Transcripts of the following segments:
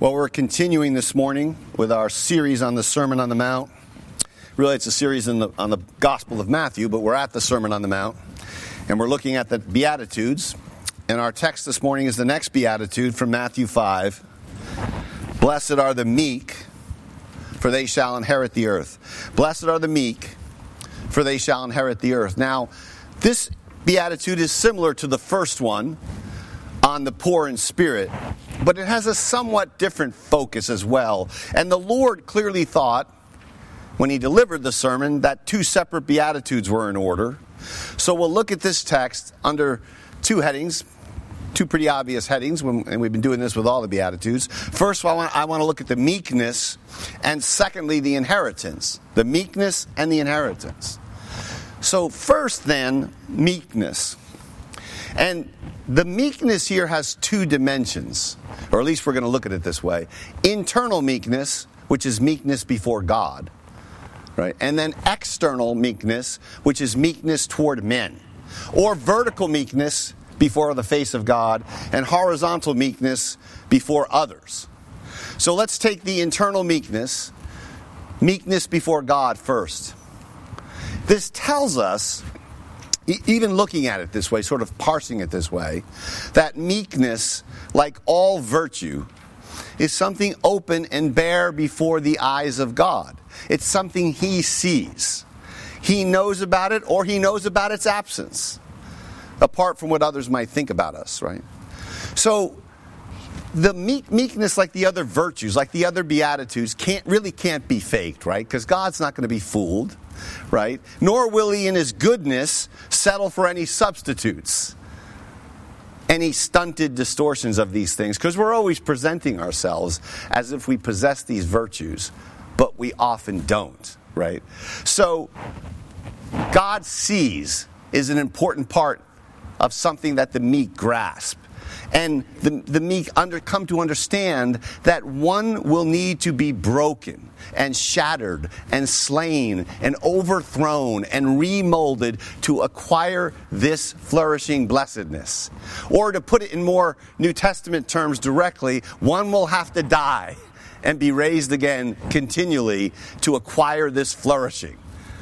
Well, we're continuing this morning with our series on the Sermon on the Mount. Really, it's a series on the Gospel of Matthew, but we're at the Sermon on the Mount, and we're looking at the Beatitudes. And our text this morning is the next Beatitude from Matthew 5. Blessed are the meek, for they shall inherit the earth. Blessed are the meek, for they shall inherit the earth. Now, this Beatitude is similar to the first one on the poor in spirit, but it has a somewhat different focus as well. And the Lord clearly thought, when he delivered the sermon, that two separate Beatitudes were in order. So we'll look at this text under two headings, two pretty obvious headings, and we've been doing this with all the Beatitudes. First, I want to look at the meekness, and secondly, the inheritance. The meekness and the inheritance. So first then, meekness. And the meekness here has two dimensions, or at least we're going to look at it this way. Internal meekness, which is meekness before God, right? And then external meekness, which is meekness toward men. Or vertical meekness before the face of God, and horizontal meekness before others. So let's take the internal meekness before God first. This tells us, even looking at it this way, sort of parsing it this way, that meekness, like all virtue, is something open and bare before the eyes of God. It's something he sees. He knows about it, or he knows about its absence, apart from what others might think about us, right? So the meekness, like the other virtues, like the other Beatitudes, can't be faked, right? Because God's not going to be fooled, right? Nor will he in his goodness settle for any substitutes, any stunted distortions of these things, because we're always presenting ourselves as if we possess these virtues, but we often don't, right? So God sees is an important part of something that the meek grasp. And the meek come to understand that one will need to be broken and shattered and slain and overthrown and remolded to acquire this flourishing blessedness. Or to put it in more New Testament terms directly, one will have to die and be raised again continually to acquire this flourishing.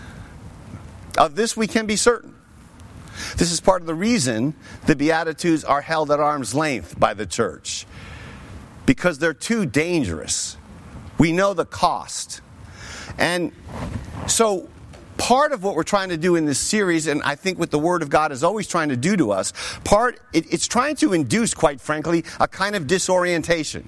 Of this we can be certain. This is part of the reason the Beatitudes are held at arm's length by the church. Because they're too dangerous. We know the cost. And so part of what we're trying to do in this series, and I think what the Word of God is always trying to do to us, it's trying to induce, quite frankly, a kind of disorientation.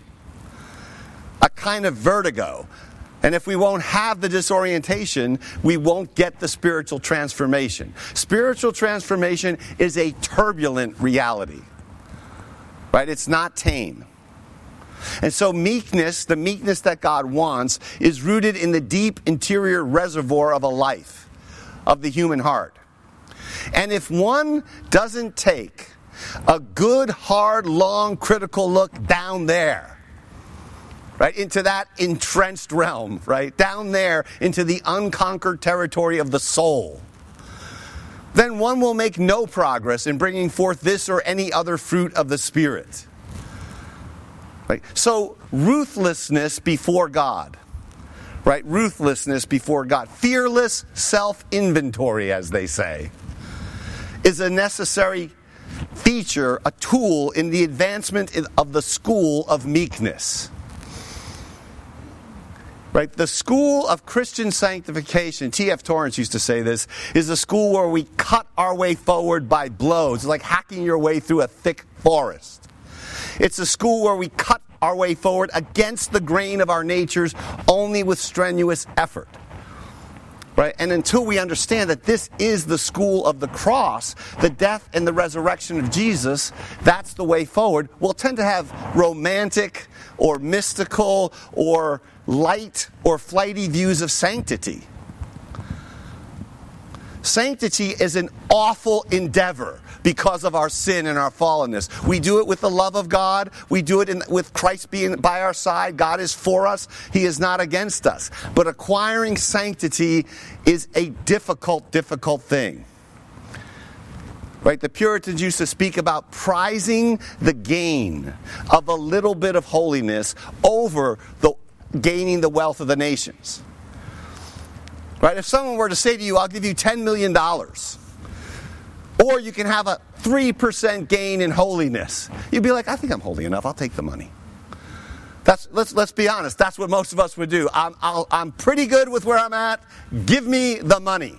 A kind of vertigo. And if we won't have the disorientation, we won't get the spiritual transformation. Spiritual transformation is a turbulent reality. Right? It's not tame. And so meekness, the meekness that God wants, is rooted in the deep interior reservoir of a life, of the human heart. And if one doesn't take a good, hard, long, critical look down there, right, into that entrenched realm, right, down there into the unconquered territory of the soul, then one will make no progress in bringing forth this or any other fruit of the Spirit. Right? So, ruthlessness before God, right, ruthlessness before God, fearless self-inventory, as they say, is a necessary feature, a tool in the advancement of the school of meekness. Right? The school of Christian sanctification, T.F. Torrance used to say this, is a school where we cut our way forward by blows. It's like hacking your way through a thick forest. It's a school where we cut our way forward against the grain of our natures only with strenuous effort. Right? And until we understand that this is the school of the cross, the death and the resurrection of Jesus, that's the way forward, we'll tend to have romantic or mystical or light or flighty views of sanctity. Sanctity is an awful endeavor because of our sin and our fallenness. We do it with the love of God. We do it with Christ being by our side. God is for us. He is not against us. But acquiring sanctity is a difficult thing. Right? The Puritans used to speak about prizing the gain of a little bit of holiness over the gaining the wealth of the nations. Right? If someone were to say to you, I'll give you $10 million, or you can have a 3% gain in holiness, you'd be like, I think I'm holy enough, I'll take the money. Let's be honest, that's what most of us would do. I'm pretty good with where I'm at, give me the money.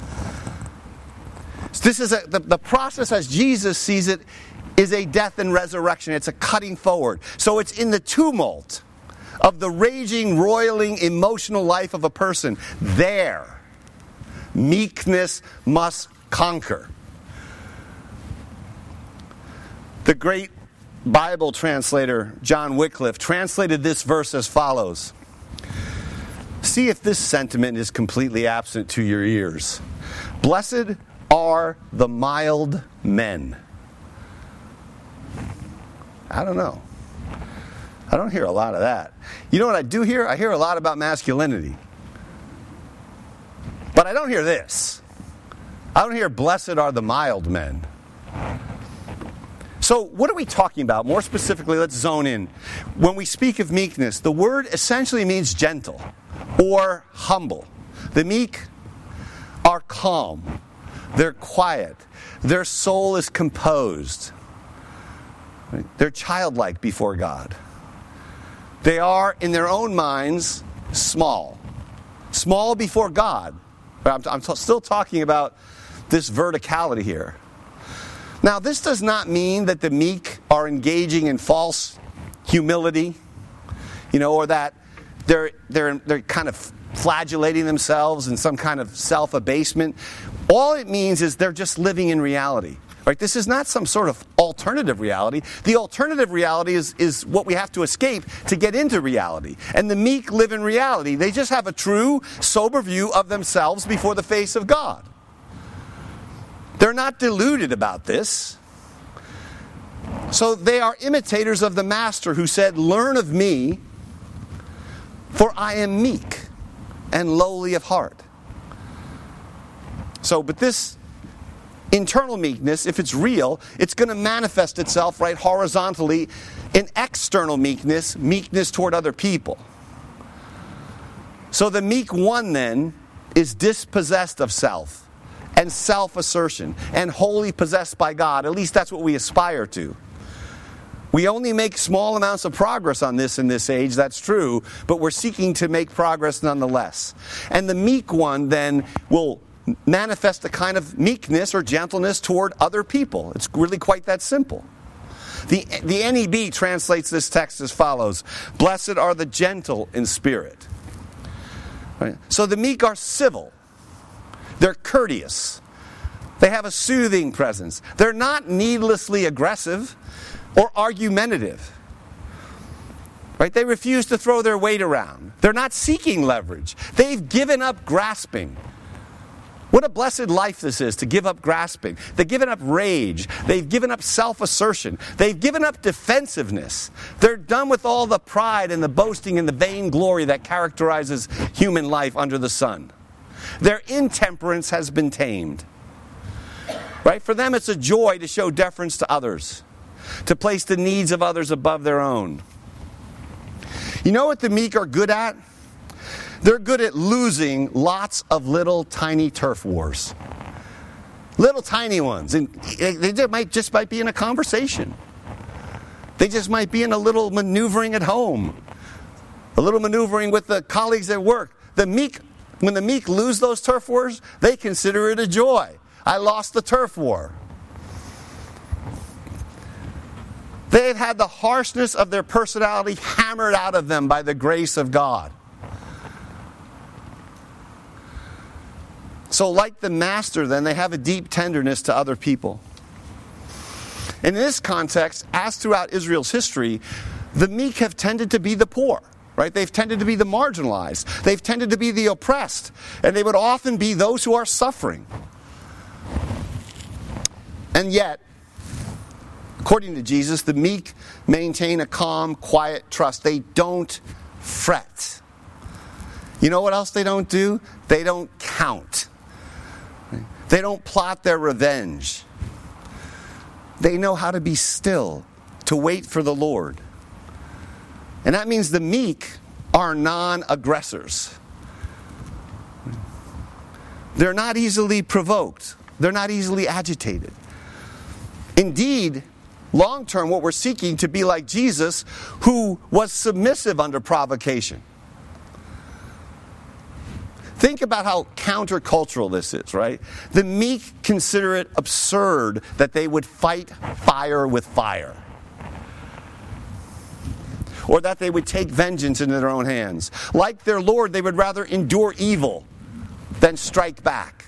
So this is the process as Jesus sees it is a death and resurrection. It's a cutting forward. So it's in the tumult of the raging, roiling, emotional life of a person. There, meekness must conquer. The great Bible translator, John Wycliffe, translated this verse as follows. See if this sentiment is completely absent to your ears. Blessed are the mild men. I don't know. I don't hear a lot of that. You know what I do hear? I hear a lot about masculinity. But I don't hear this. I don't hear blessed are the mild men. So what are we talking about? More specifically, let's zone in. When we speak of meekness, the word essentially means gentle or humble. The meek are calm. They're quiet. Their soul is composed. They're childlike before God. They are, in their own minds, small. Small before God. I'm still talking about this verticality here. Now, this does not mean that the meek are engaging in false humility, or that they're kind of flagellating themselves in some kind of self-abasement. All it means is they're just living in reality. Right? This is not some sort of alternative reality. The alternative reality is what we have to escape to get into reality. And the meek live in reality. They just have a true, sober view of themselves before the face of God. They're not deluded about this. So they are imitators of the Master who said, learn of me, for I am meek and lowly of heart. But this internal meekness, if it's real, it's going to manifest itself right horizontally in external meekness, meekness toward other people. So the meek one then is dispossessed of self and self-assertion and wholly possessed by God. At least that's what we aspire to. We only make small amounts of progress on this in this age, that's true, but we're seeking to make progress nonetheless. And the meek one then will manifest a kind of meekness or gentleness toward other people. It's really quite that simple. The NEB translates this text as follows. Blessed are the gentle in spirit. Right? So the meek are civil. They're courteous. They have a soothing presence. They're not needlessly aggressive or argumentative. Right? They refuse to throw their weight around. They're not seeking leverage. They've given up grasping. What a blessed life this is, to give up grasping. They've given up rage. They've given up self-assertion. They've given up defensiveness. They're done with all the pride and the boasting and the vainglory that characterizes human life under the sun. Their intemperance has been tamed. Right? For them, it's a joy to show deference to others, to place the needs of others above their own. You know what the meek are good at? They're good at losing lots of little tiny turf wars. Little tiny ones. And they just might be in a conversation. They just might be in a little maneuvering at home. A little maneuvering with the colleagues at work. When the meek lose those turf wars, they consider it a joy. I lost the turf war. They've had the harshness of their personality hammered out of them by the grace of God. So like the Master, then, they have a deep tenderness to other people. And in this context, as throughout Israel's history, the meek have tended to be the poor. Right? They've tended to be the marginalized. They've tended to be the oppressed. And they would often be those who are suffering. And yet, according to Jesus, the meek maintain a calm, quiet trust. They don't fret. You know what else they don't do? They don't count. They don't plot their revenge. They know how to be still, to wait for the Lord. And that means the meek are non-aggressors. They're not easily provoked. They're not easily agitated. Indeed, long term, what we're seeking to be like Jesus, who was submissive under provocation. Think about how countercultural this is, right? The meek consider it absurd that they would fight fire with fire, or that they would take vengeance into their own hands. Like their Lord, they would rather endure evil than strike back.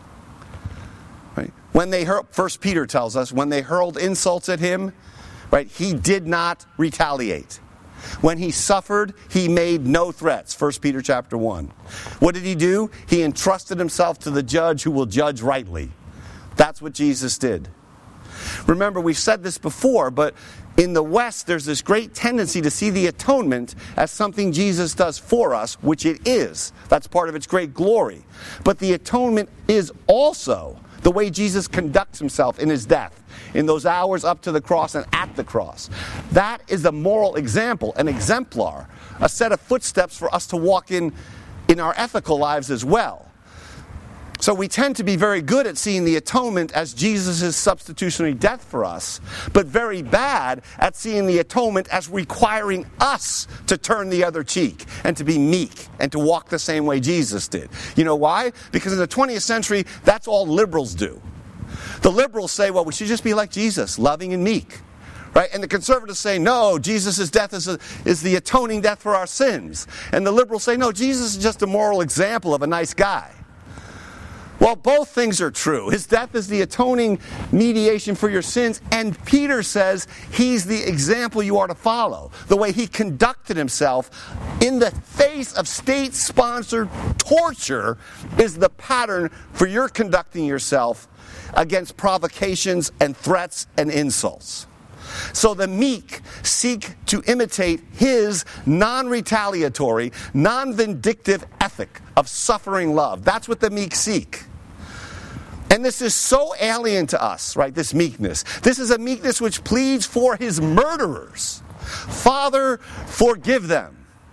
Right? When they 1 Peter tells us, when they hurled insults at him, right, he did not retaliate. When he suffered, he made no threats. 1 Peter chapter 1. What did he do? He entrusted himself to the judge who will judge rightly. That's what Jesus did. Remember, we've said this before, but in the West, there's this great tendency to see the atonement as something Jesus does for us, which it is. That's part of its great glory. But the atonement is also the way Jesus conducts himself in his death, in those hours up to the cross and at the cross. That is a moral example, an exemplar, a set of footsteps for us to walk in our ethical lives as well. So we tend to be very good at seeing the atonement as Jesus' substitutionary death for us, but very bad at seeing the atonement as requiring us to turn the other cheek and to be meek and to walk the same way Jesus did. You know why? Because in the 20th century, that's all liberals do. The liberals say, well, we should just be like Jesus, loving and meek. Right? And the conservatives say, no, Jesus' death is the atoning death for our sins. And the liberals say, no, Jesus is just a moral example of a nice guy. Well, both things are true. His death is the atoning mediation for your sins, and Peter says he's the example you are to follow. The way he conducted himself in the face of state-sponsored torture is the pattern for your conducting yourself against provocations and threats and insults. So the meek seek to imitate his non-retaliatory, non-vindictive ethic of suffering love. That's what the meek seek. And this is so alien to us, right, this meekness. This is a meekness which pleads for his murderers. Father, forgive them.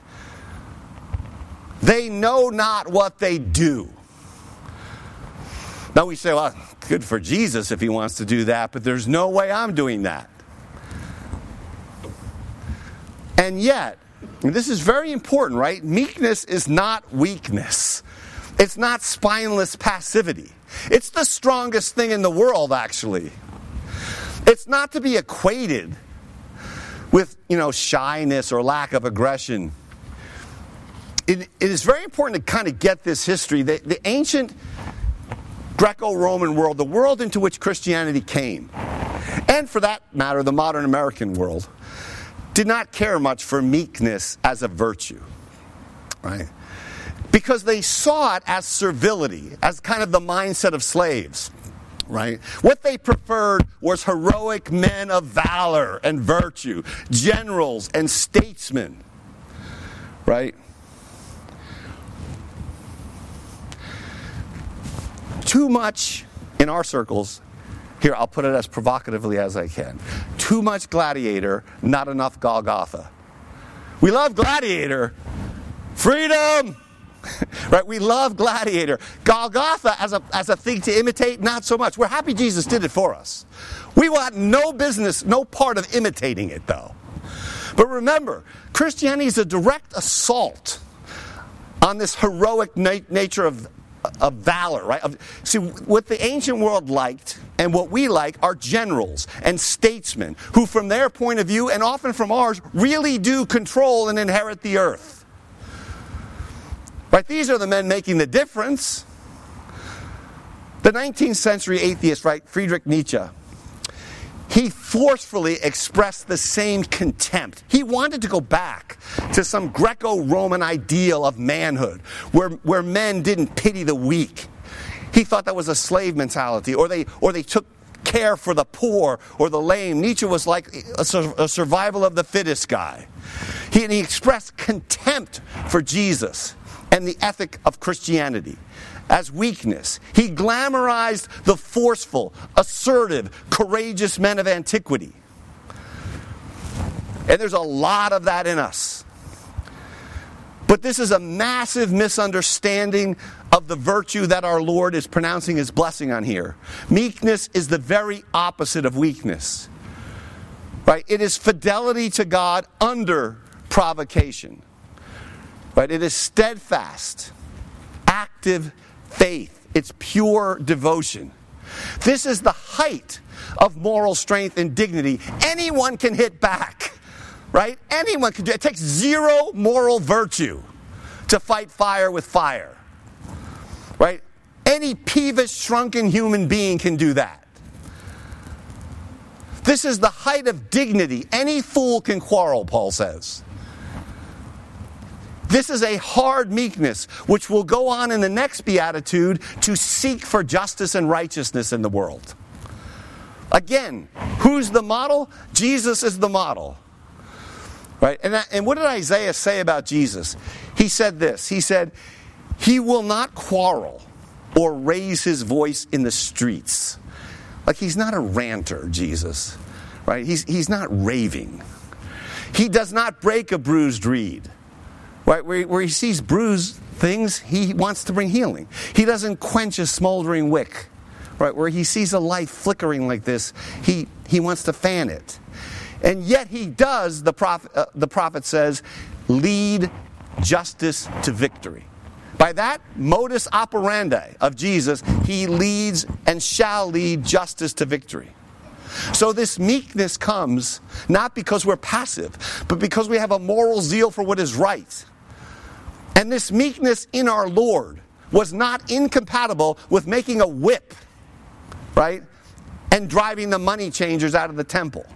They know not what they do. Now we say, well, good for Jesus if he wants to do that, but there's no way I'm doing that. And yet, and this is very important, right? Meekness is not weakness. It's not spineless passivity. It's the strongest thing in the world, actually. It's not to be equated with, shyness or lack of aggression. It is very important to kind of get this history. The ancient Greco-Roman world, the world into which Christianity came, and for that matter, the modern American world, did not care much for meekness as a virtue, right? Because they saw it as servility, as kind of the mindset of slaves, right? What they preferred was heroic men of valor and virtue, generals and statesmen, right? Too much in our circles. Here, I'll put it as provocatively as I can. Too much Gladiator, not enough Golgotha. We love Gladiator. Freedom! Right? We love Gladiator. Golgotha as a thing to imitate, not so much. We're happy Jesus did it for us. We want no business, no part of imitating it, though. But remember, Christianity is a direct assault on this heroic nature of valor, right? See, what the ancient world liked and what we like are generals and statesmen who, from their point of view and often from ours, really do control and inherit the earth. Right? These are the men making the difference. The 19th century atheist, right, Friedrich Nietzsche, he forcefully expressed the same contempt. He wanted to go back to some Greco-Roman ideal of manhood, where men didn't pity the weak. He thought that was a slave mentality, or they took care for the poor or the lame. Nietzsche was like a survival of the fittest guy. He expressed contempt for Jesus and the ethic of Christianity as weakness. He glamorized the forceful, assertive, courageous men of antiquity. And there's a lot of that in us. But this is a massive misunderstanding of the virtue that our Lord is pronouncing his blessing on here. Meekness is the very opposite of weakness. Right? It is fidelity to God under provocation. Right? It is steadfast, active faith. It's pure devotion. This is the height of moral strength and dignity. Anyone can hit back. Right? Anyone can do it. It takes zero moral virtue to fight fire with fire. Right? Any peevish, shrunken human being can do that. This is the height of dignity. Any fool can quarrel, Paul says. This is a hard meekness, which will go on in the next beatitude to seek for justice and righteousness in the world. Again, who's the model? Jesus is the model. Right? And what did Isaiah say about Jesus? He said this. He said, he will not quarrel or raise his voice in the streets. Like, he's not a ranter, Jesus. Right? He's not raving. He does not break a bruised reed. Right? Where he sees bruised things, he wants to bring healing. He doesn't quench a smoldering wick. Right? Where he sees a light flickering like this, he wants to fan it. And yet he does, the prophet says, lead justice to victory. By that modus operandi of Jesus, he leads and shall lead justice to victory. So this meekness comes not because we're passive, but because we have a moral zeal for what is right. And this meekness in our Lord was not incompatible with making a whip, right? And driving the money changers out of the temple.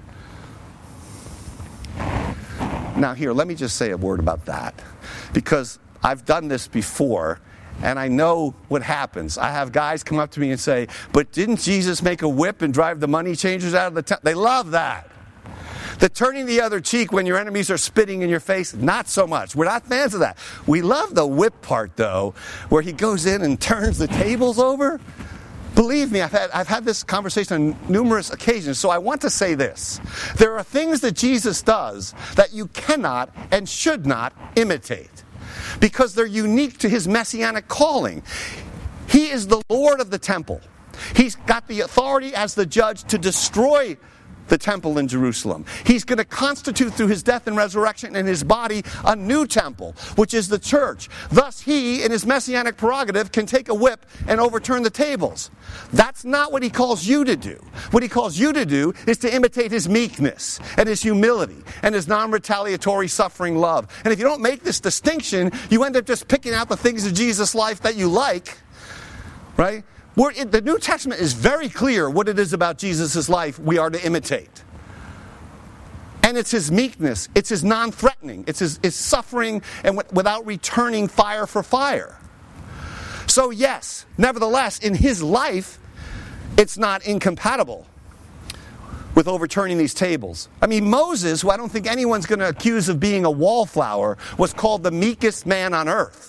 Now here, let me just say a word about that, because I've done this before, and I know what happens. I have guys come up to me and say, but didn't Jesus make a whip and drive the money changers out of the temple? They love that. The turning the other cheek when your enemies are spitting in your face, not so much. We're not fans of that. We love the whip part, though, where he goes in and turns the tables over. Believe me, I've had this conversation on numerous occasions, so I want to say this. There are things that Jesus does that you cannot and should not imitate, because they're unique to his messianic calling. He is the Lord of the temple. He's got the authority as the judge to destroy the temple in Jerusalem. He's going to constitute through his death and resurrection in his body a new temple, which is the church. Thus he, in his messianic prerogative, can take a whip and overturn the tables. That's not what he calls you to do. What he calls you to do is to imitate his meekness and his humility and his non-retaliatory suffering love. And if you don't make this distinction, you end up just picking out the things of Jesus' life that you like, right? The New Testament is very clear what it is about Jesus' life we are to imitate. And it's his meekness, it's his non-threatening, it's his suffering and without returning fire for fire. So yes, nevertheless, in his life, it's not incompatible with overturning these tables. I mean, Moses, who I don't think anyone's going to accuse of being a wallflower, was called the meekest man on earth.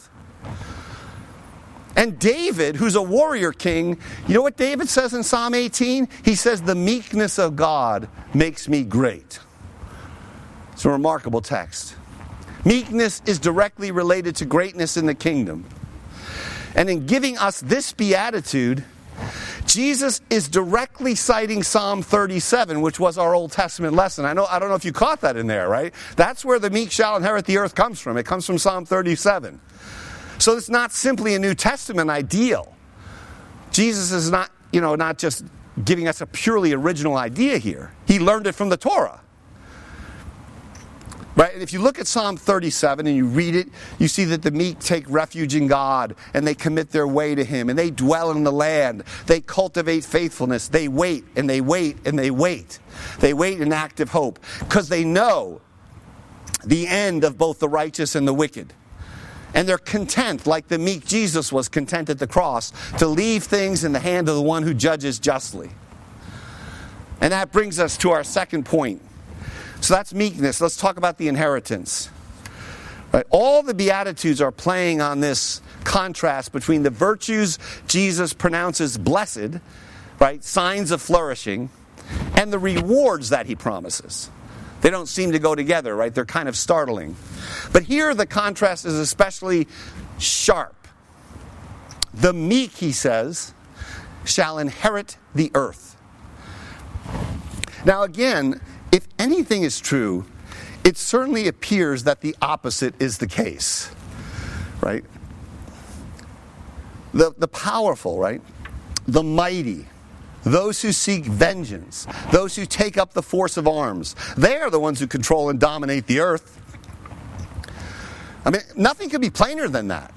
And David, who's a warrior king, you know what David says in Psalm 18? He says, the meekness of God makes me great. It's a remarkable text. Meekness is directly related to greatness in the kingdom. And in giving us this beatitude, Jesus is directly citing Psalm 37, which was our Old Testament lesson. I don't know if you caught that in there, right? That's where the meek shall inherit the earth comes from. It comes from Psalm 37. So it's not simply a New Testament ideal. Jesus is not just giving us a purely original idea here. He learned it from the Torah. Right? And if you look at Psalm 37 and you read it, you see that the meek take refuge in God and they commit their way to him and they dwell in the land. They cultivate faithfulness. They wait and they wait and they wait. They wait in active hope because they know the end of both the righteous and the wicked. And they're content, like the meek Jesus was content at the cross, to leave things in the hand of the one who judges justly. And that brings us to our second point. So that's meekness. Let's talk about the inheritance. Right? All the Beatitudes are playing on this contrast between the virtues Jesus pronounces blessed, right, signs of flourishing, and the rewards that he promises. They don't seem to go together, right? They're kind of startling. But here the contrast is especially sharp. The meek, he says, shall inherit the earth. Now again, if anything is true, it certainly appears that the opposite is the case, right? The powerful, right? The mighty, those who seek vengeance, those who take up the force of arms, they are the ones who control and dominate the earth. I mean, nothing could be plainer than that.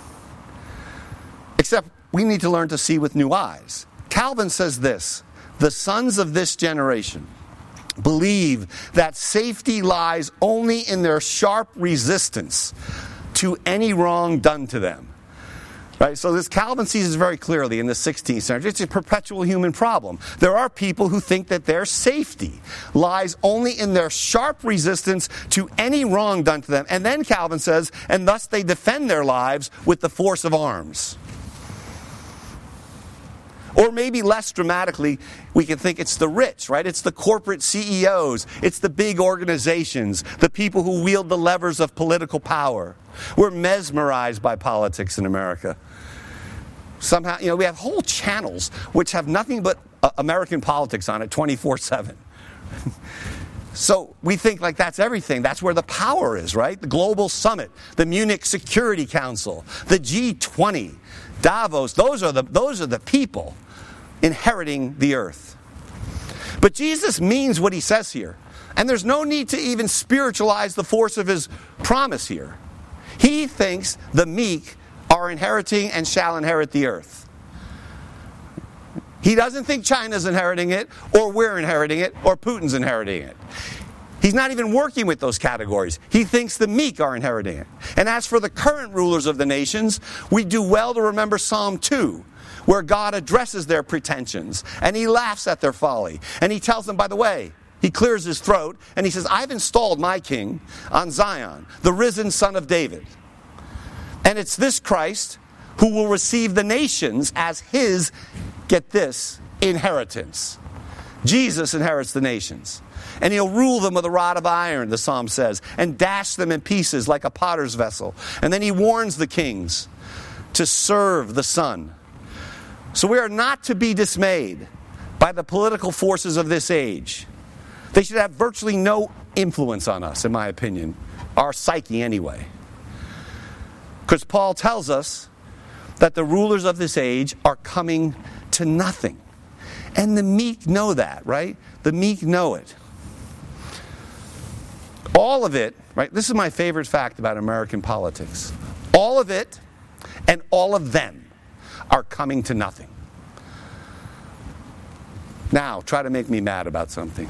Except we need to learn to see with new eyes. Calvin says this: the sons of this generation believe that safety lies only in their sharp resistance to any wrong done to them. Right? So this Calvin sees this very clearly in the 16th century. It's a perpetual human problem. There are people who think that their safety lies only in their sharp resistance to any wrong done to them. And then Calvin says, and thus they defend their lives with the force of arms. Or maybe less dramatically, we can think it's the rich, right? It's the corporate CEOs. It's the big organizations, the people who wield the levers of political power. We're mesmerized by politics in America. Somehow, we have whole channels which have nothing but American politics on it 24/7. So we think like that's everything. That's where the power is, right? The Global Summit, the Munich Security Council, the G20, Davos. Those are the people inheriting the earth. But Jesus means what he says here. And there's no need to even spiritualize the force of his promise here. He thinks the meek are inheriting and shall inherit the earth. He doesn't think China's inheriting it, or we're inheriting it, or Putin's inheriting it. He's not even working with those categories. He thinks the meek are inheriting it. And as for the current rulers of the nations, we do well to remember Psalm 2, where God addresses their pretensions, and he laughs at their folly. And he tells them, by the way, he clears his throat, and he says, I've installed my king on Zion, the risen son of David. And it's this Christ who will receive the nations as his, get this, inheritance. Jesus inherits the nations. And he'll rule them with a rod of iron, the psalm says, and dash them in pieces like a potter's vessel. And then he warns the kings to serve the Son. So we are not to be dismayed by the political forces of this age. They should have virtually no influence on us, in my opinion. Our psyche, anyway. Because Paul tells us that the rulers of this age are coming to nothing. And the meek know that, right? The meek know it. All of it, right? This is my favorite fact about American politics. All of it and all of them are coming to nothing. Now, try to make me mad about something.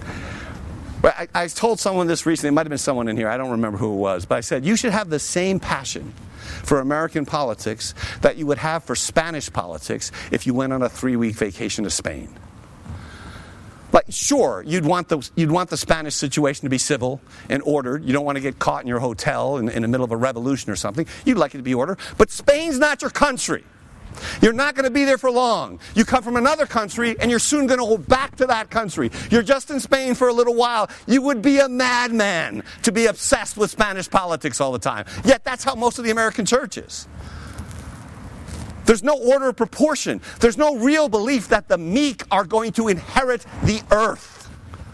I told someone this recently. It might have been someone in here. I don't remember who it was. But I said, you should have the same passion for American politics that you would have for Spanish politics if you went on a 3-week vacation to Spain. Like, sure, you'd want the Spanish situation to be civil and ordered. You don't want to get caught in your hotel in the middle of a revolution or something. You'd like it to be ordered. But Spain's not your country. You're not going to be there for long. You come from another country, and you're soon going to go back to that country. You're just in Spain for a little while. You would be a madman to be obsessed with Spanish politics all the time. Yet that's how most of the American church is. There's no order of proportion. There's no real belief that the meek are going to inherit the earth.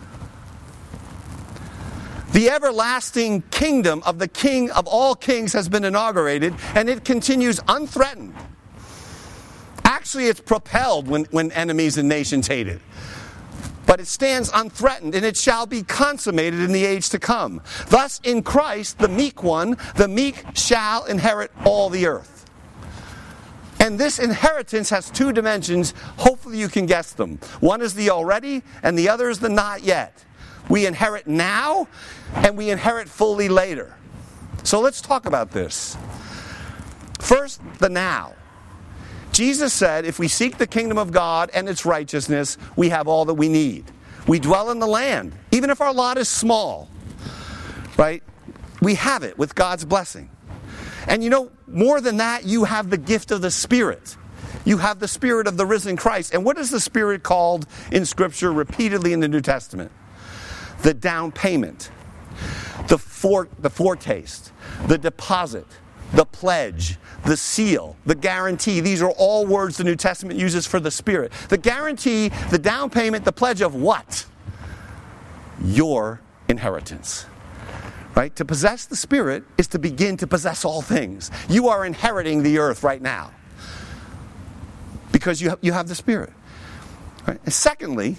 The everlasting kingdom of the King of all kings has been inaugurated, and it continues unthreatened. Actually, it's propelled when enemies and nations hate it. But it stands unthreatened, and it shall be consummated in the age to come. Thus, in Christ, the meek one, the meek shall inherit all the earth. And this inheritance has 2 dimensions. Hopefully you can guess them. One is the already, and the other is the not yet. We inherit now, and we inherit fully later. So let's talk about this. First, the now. Jesus said, if we seek the kingdom of God and its righteousness, we have all that we need. We dwell in the land, even if our lot is small. Right? we have it with God's blessing. And you know, more than that, you have the gift of the Spirit. You have the Spirit of the risen Christ. And what is the Spirit called in Scripture repeatedly in the New Testament? The down payment, the foretaste, the deposit, the pledge, the seal, the guarantee. These are all words the New Testament uses for the Spirit. The guarantee, the down payment, the pledge of what? Your inheritance. Right? To possess the Spirit is to begin to possess all things. You are inheriting the earth right now because you have the Spirit. Right? And secondly,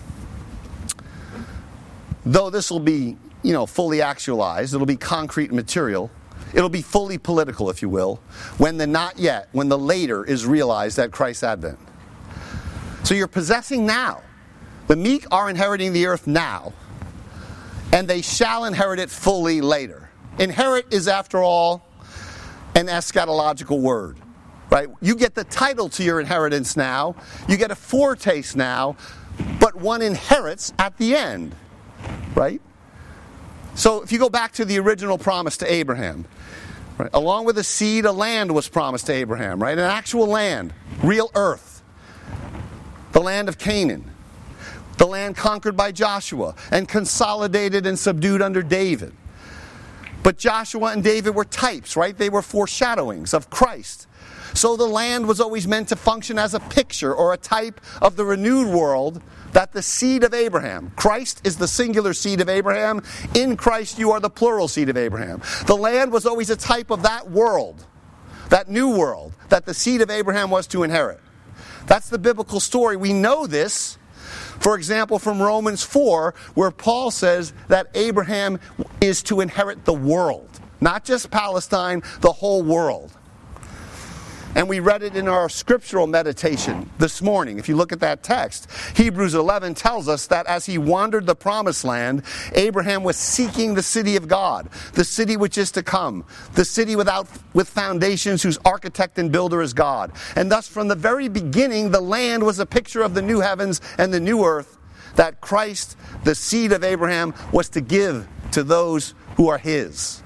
though this will be, fully actualized, it'll be concrete material, it'll be fully political, if you will, when the not yet, when the later is realized at Christ's advent. So you're possessing now. The meek are inheriting the earth now, and they shall inherit it fully later. Inherit is, after all, an eschatological word, right? You get the title to your inheritance now, you get a foretaste now, but one inherits at the end, right? So if you go back to the original promise to Abraham, right, along with the seed, a land was promised to Abraham, right? An actual land, real earth, the land of Canaan. The land conquered by Joshua and consolidated and subdued under David. But Joshua and David were types, right? They were foreshadowings of Christ. So the land was always meant to function as a picture or a type of the renewed world that the seed of Abraham, Christ is the singular seed of Abraham. In Christ you are the plural seed of Abraham. The land was always a type of that world, that new world, that the seed of Abraham was to inherit. That's the biblical story. We know this, for example, from Romans 4, where Paul says that Abraham is to inherit the world. Not just Palestine, the whole world. And we read it in our scriptural meditation this morning. If you look at that text, Hebrews 11 tells us that as he wandered the promised land, Abraham was seeking the city of God, the city which is to come, the city with foundations whose architect and builder is God. And thus from the very beginning, the land was a picture of the new heavens and the new earth that Christ, the seed of Abraham, was to give to those who are his.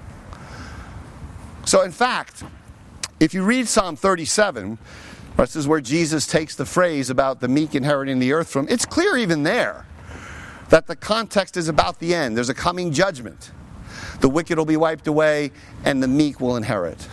So in fact, if you read Psalm 37, this is where Jesus takes the phrase about the meek inheriting the earth from, it's clear even there that the context is about the end. There's a coming judgment. The wicked will be wiped away and the meek will inherit.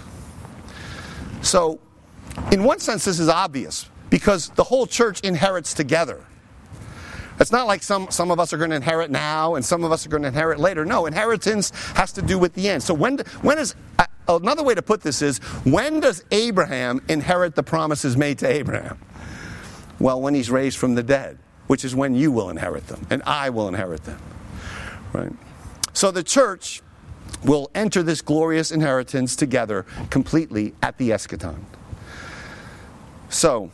So, in one sense this is obvious because the whole church inherits together. It's not like some of us are going to inherit now and some of us are going to inherit later. No, inheritance has to do with the end. So when is... Another way to put this is, when does Abraham inherit the promises made to Abraham? Well, when he's raised from the dead, which is when you will inherit them, and I will inherit them. Right? So the church will enter this glorious inheritance together completely at the eschaton. So,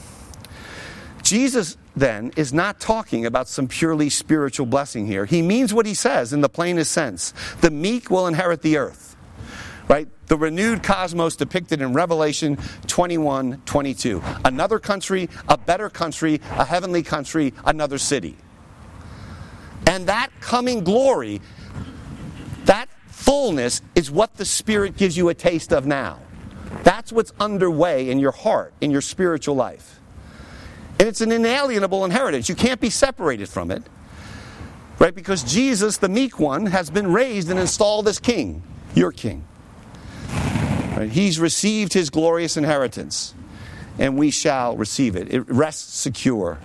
Jesus then is not talking about some purely spiritual blessing here. He means what he says in the plainest sense. The meek will inherit the earth. Right? The renewed cosmos depicted in Revelation 21:22. Another country, a better country, a heavenly country, another city. And that coming glory, that fullness is what the Spirit gives you a taste of now. That's what's underway in your heart, in your spiritual life. And it's an inalienable inheritance. You can't be separated from it. Right? Because Jesus, the meek one, has been raised and installed as king, your king. Right? He's received his glorious inheritance, and we shall receive it. It rests secure.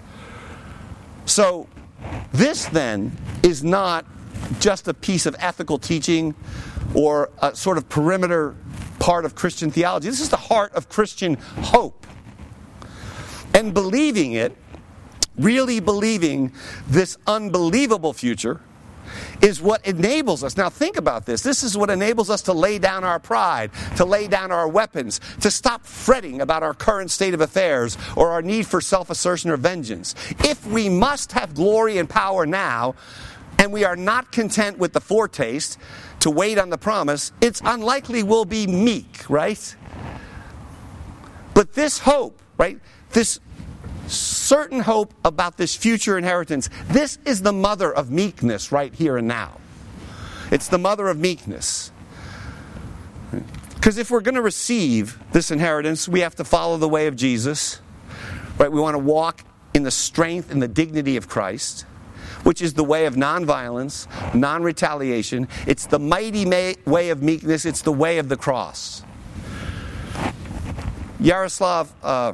So, this then is not just a piece of ethical teaching or a sort of perimeter part of Christian theology. This is the heart of Christian hope. And believing it, really believing this unbelievable future, is what enables us. Now think about this. This is what enables us to lay down our pride, to lay down our weapons, to stop fretting about our current state of affairs or our need for self-assertion or vengeance. If we must have glory and power now, and we are not content with the foretaste to wait on the promise, it's unlikely we'll be meek, right? But this hope, right, this certain hope about this future inheritance, this is the mother of meekness right here and now. It's the mother of meekness. Because if we're going to receive this inheritance, we have to follow the way of Jesus. Right? We want to walk in the strength and the dignity of Christ, which is the way of nonviolence, non-retaliation. It's the mighty way of meekness. It's the way of the cross. Miroslav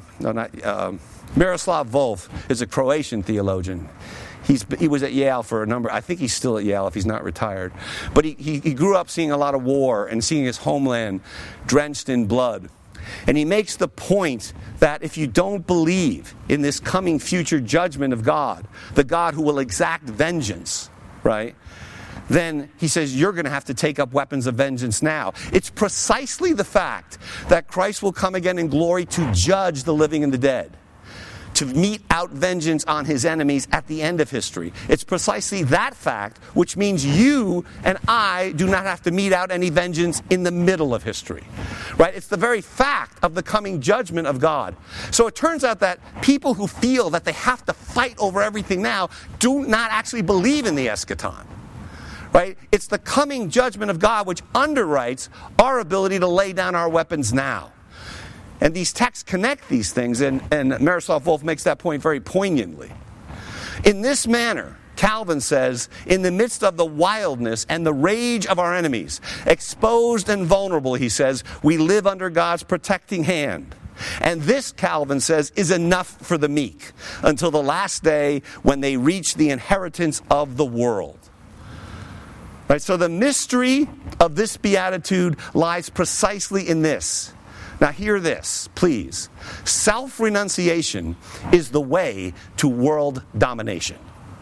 Volf is a Croatian theologian. He was at Yale for a number. I think he's still at Yale if he's not retired. But he grew up seeing a lot of war and seeing his homeland drenched in blood. And he makes the point that if you don't believe in this coming future judgment of God, the God who will exact vengeance, right? Then he says you're going to have to take up weapons of vengeance now. It's precisely the fact that Christ will come again in glory to judge the living and the dead, to mete out vengeance on his enemies at the end of history. It's precisely that fact which means you and I do not have to mete out any vengeance in the middle of history. Right? It's the very fact of the coming judgment of God. So it turns out that people who feel that they have to fight over everything now do not actually believe in the eschaton. Right? It's the coming judgment of God which underwrites our ability to lay down our weapons now. And these texts connect these things, and Miroslav Volf makes that point very poignantly. In this manner, Calvin says, in the midst of the wildness and the rage of our enemies, exposed and vulnerable, he says, we live under God's protecting hand. And this, Calvin says, is enough for the meek until the last day when they reach the inheritance of the world. Right, so the mystery of this beatitude lies precisely in this. Now hear this, please. Self-renunciation is the way to world domination.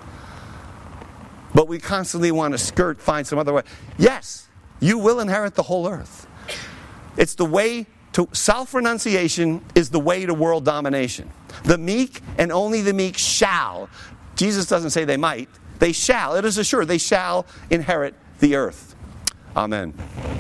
But we constantly want to find some other way. Yes, you will inherit the whole earth. It's the way to, self-renunciation is the way to world domination. The meek and only the meek shall, Jesus doesn't say they might, they shall, it is assured, they shall inherit the earth. Amen.